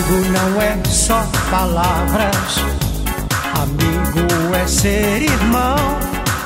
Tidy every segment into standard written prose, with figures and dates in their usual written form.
Amigo não é só palavras, amigo é ser irmão.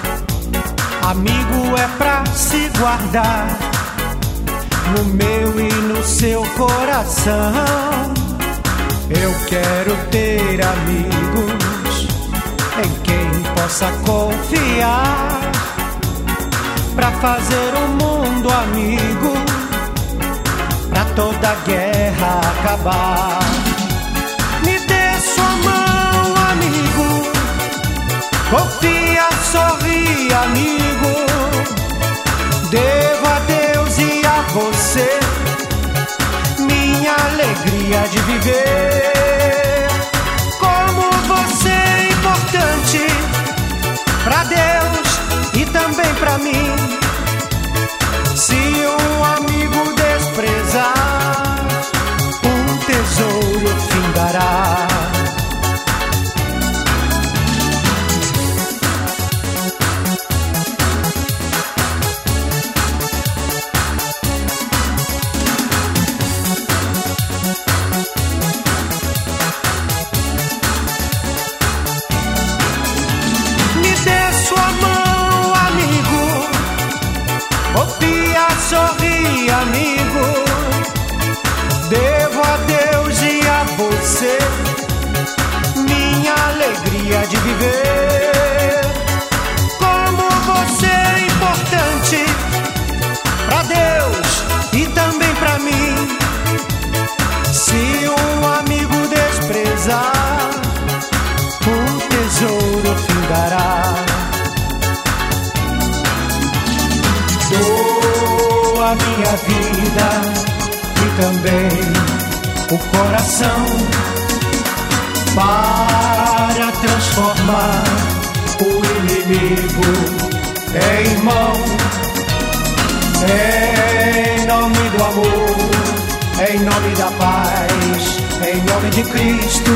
Amigo é pra se guardar no meu e no seu coração. Eu quero ter amigos em quem possa confiar, pra fazer o mundo amigo, pra toda guerra acabar. Me dê sua mão, amigo, confia, sorri, amigo. Devo a Deus e a você minha alegria de viver. Como você é importante pra Deus e também pra mim. Se um amigo desprezar, um tesouro findará. Me dê sua mão, amigo, confia, sorri, amigo. Devo a Deus e a você minha alegria de viver. Como você é importante pra Deus e também pra mim. Se um amigo desprezar, um tesouro findará. Dou a minha vida e também o coração para transformar o inimigo em irmão. Em nome do amor, em nome da paz, em nome de Cristo,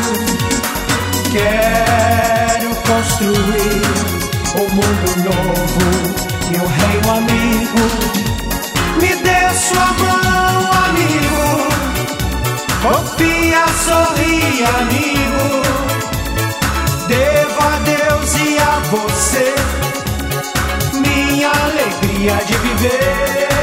quero construir um mundo novo e um reino amigo. Me dê sua mão, amigo, confia, sorri, amigo. Devo a Deus e a você minha alegria de viver.